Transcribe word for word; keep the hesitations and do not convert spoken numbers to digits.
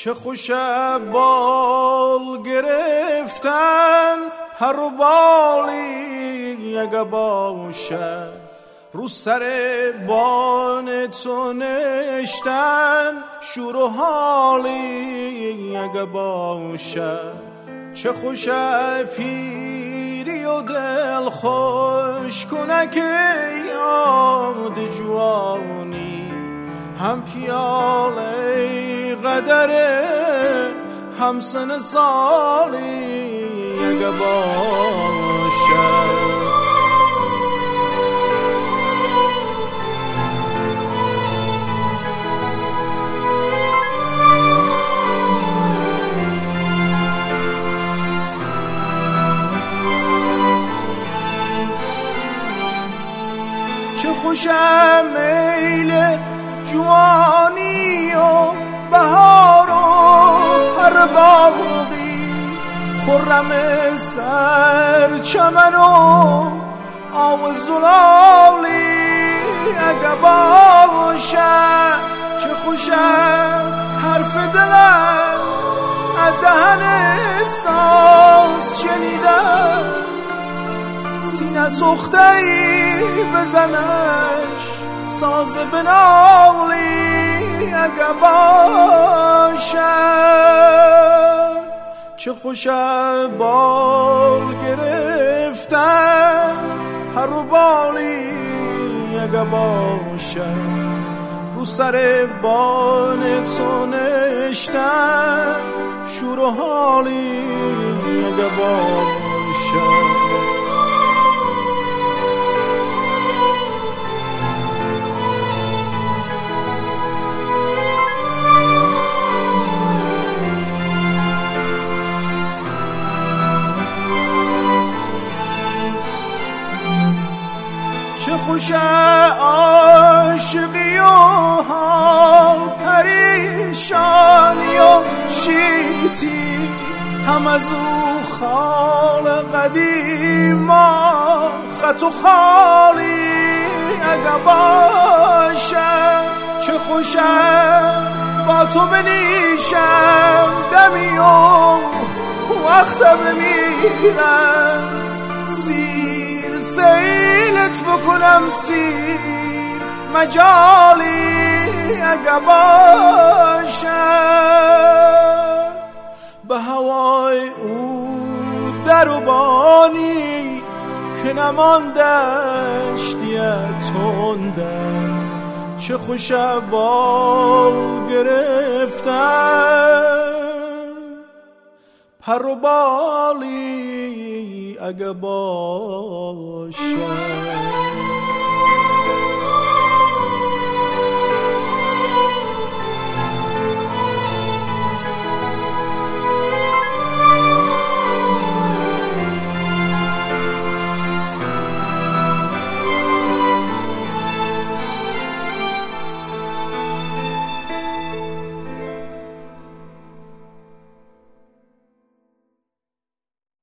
چه خوش بال گرفتن هر و بالی اگه باشه، رو سر بان تو نشتن شور و حالی اگه باشه. چه خوش پیری و دل خوش کنه که یاد جوانی، هم پیاله قدره هم سن سالی اگه باشه. چه خوشم میل جوانی و بهار و هر باغی، خرم سر چمن و آب زلالی اگه باشه. چه خوشم حرف دلم از دهن احساس شنیدم، سینه سخته ای بزنش ساز بنالی اگه باشم. چه خوش بال گرفتن هر و بالی اگه باشم، رو سر بان تو نشتن شور و حالی اگه باشم. چه خوش عاشقی و حال پریشانی و شیطی، هم از او خال قدیما خط و خالی اگه باشم. چه خوشم با تو بنیشم دمی و وقت بمیرم، سیر سیلت بکنم سیر مجالی اگه باشم. به هوای او دربانی که نماندش دیه تندم، چه خوش بال گرفتن پر و بالی اگه باشه.